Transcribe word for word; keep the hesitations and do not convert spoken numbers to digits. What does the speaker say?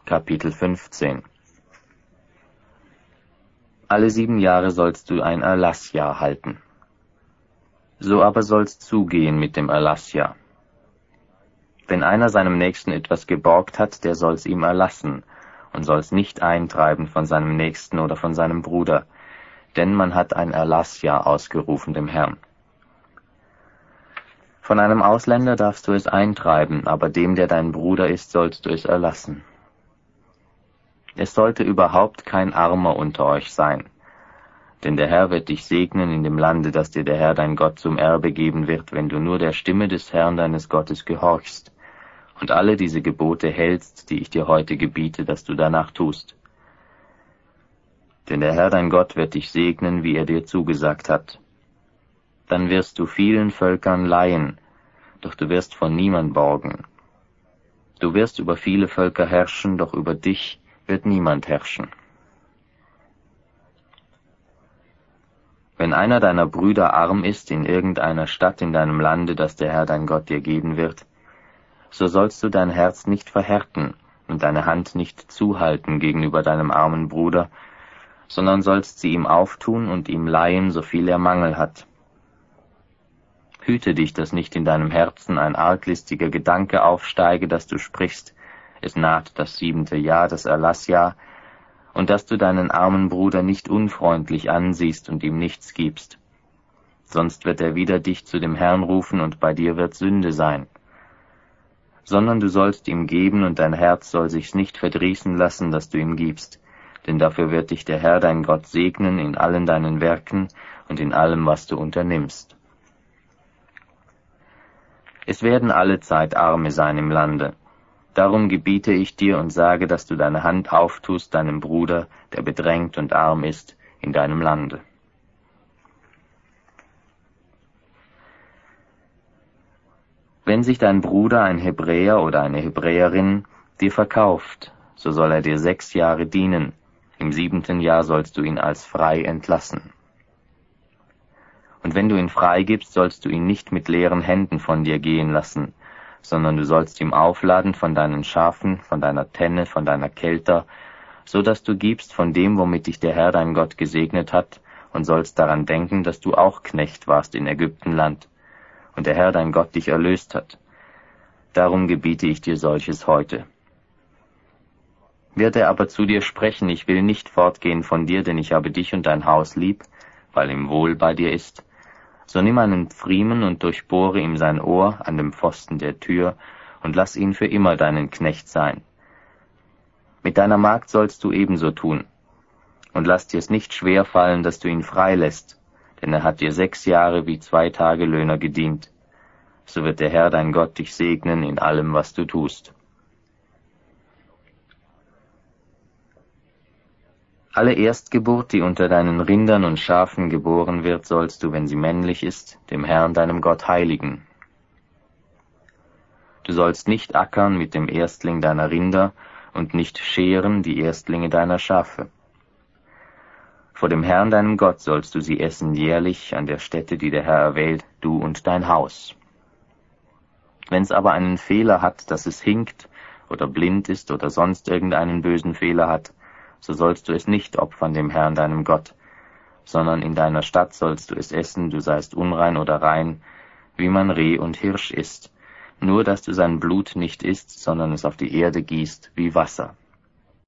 Kapitel fünfzehn. Alle sieben Jahre sollst du ein Erlassjahr halten. So aber soll's zugehen mit dem Erlassjahr. Wenn einer seinem Nächsten etwas geborgt hat, der soll's ihm erlassen und soll's nicht eintreiben von seinem Nächsten oder von seinem Bruder, denn man hat ein Erlassjahr ausgerufen dem Herrn. Von einem Ausländer darfst du es eintreiben, aber dem, der dein Bruder ist, sollst du es erlassen. Es sollte überhaupt kein Armer unter euch sein, denn der Herr wird dich segnen in dem Lande, das dir der Herr dein Gott zum Erbe geben wird, wenn du nur der Stimme des Herrn deines Gottes gehorchst und alle diese Gebote hältst, die ich dir heute gebiete, dass du danach tust. Denn der Herr dein Gott wird dich segnen, wie er dir zugesagt hat. Dann wirst du vielen Völkern leihen, doch du wirst von niemand borgen. Du wirst über viele Völker herrschen, doch über dich wird niemand herrschen. Wenn einer deiner Brüder arm ist in irgendeiner Stadt in deinem Lande, das der Herr dein Gott dir geben wird, so sollst du dein Herz nicht verhärten und deine Hand nicht zuhalten gegenüber deinem armen Bruder, sondern sollst sie ihm auftun und ihm leihen, so viel er Mangel hat. Hüte dich, dass nicht in deinem Herzen ein arglistiger Gedanke aufsteige, dass du sprichst, es naht das siebente Jahr, das Erlassjahr, und dass du deinen armen Bruder nicht unfreundlich ansiehst und ihm nichts gibst. Sonst wird er wieder dich zu dem Herrn rufen, und bei dir wird Sünde sein. Sondern du sollst ihm geben, und dein Herz soll sich's nicht verdrießen lassen, dass du ihm gibst, denn dafür wird dich der Herr dein Gott segnen in allen deinen Werken und in allem, was du unternimmst. Es werden allezeit Arme sein im Lande. Darum gebiete ich dir und sage, dass du deine Hand auftust deinem Bruder, der bedrängt und arm ist, in deinem Lande. Wenn sich dein Bruder, ein Hebräer oder eine Hebräerin, dir verkauft, so soll er dir sechs Jahre dienen, im siebenten Jahr sollst du ihn als frei entlassen. Und wenn du ihn freigibst, sollst du ihn nicht mit leeren Händen von dir gehen lassen, sondern du sollst ihm aufladen von deinen Schafen, von deiner Tenne, von deiner Kelter, so dass du gibst von dem, womit dich der Herr dein Gott gesegnet hat, und sollst daran denken, dass du auch Knecht warst in Ägyptenland, und der Herr dein Gott dich erlöst hat. Darum gebiete ich dir solches heute. Wird er aber zu dir sprechen, ich will nicht fortgehen von dir, denn ich habe dich und dein Haus lieb, weil ihm wohl bei dir ist, so nimm einen Pfriemen und durchbohre ihm sein Ohr an dem Pfosten der Tür und lass ihn für immer deinen Knecht sein. Mit deiner Magd sollst du ebenso tun. Und lass dir's nicht schwer fallen, dass du ihn freilässt, denn er hat dir sechs Jahre wie zwei Tagelöhner gedient. So wird der Herr dein Gott dich segnen in allem, was du tust. Alle Erstgeburt, die unter deinen Rindern und Schafen geboren wird, sollst du, wenn sie männlich ist, dem Herrn deinem Gott heiligen. Du sollst nicht ackern mit dem Erstling deiner Rinder und nicht scheren die Erstlinge deiner Schafe. Vor dem Herrn deinem Gott sollst du sie essen jährlich an der Stätte, die der Herr erwählt, du und dein Haus. Wenn's aber einen Fehler hat, dass es hinkt oder blind ist oder sonst irgendeinen bösen Fehler hat, so sollst du es nicht opfern dem Herrn deinem Gott, sondern in deiner Stadt sollst du es essen, du seist unrein oder rein, wie man Reh und Hirsch isst, nur dass du sein Blut nicht isst, sondern es auf die Erde gießt wie Wasser.